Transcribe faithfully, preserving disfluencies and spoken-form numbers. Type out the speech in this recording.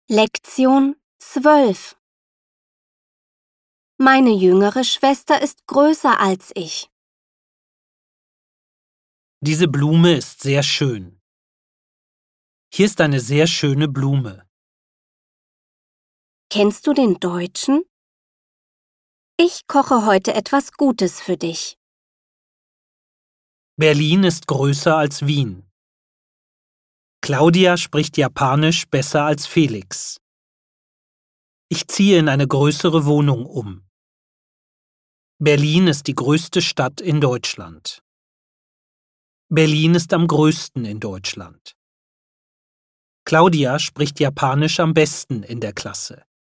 Lektion zwölf. Meine jüngere Schwester ist größer als ich. Diese Blume ist sehr schön. Hier ist eine sehr schöne Blume. Kennst du den Deutschen? Ich koche heute etwas Gutes für dich. Berlin ist größer als Wien. Claudia spricht Japanisch besser als Felix. Ich ziehe in eine größere Wohnung um. Berlin ist die größte Stadt in Deutschland. Berlin ist am größten in Deutschland. Claudia spricht Japanisch am besten in der Klasse.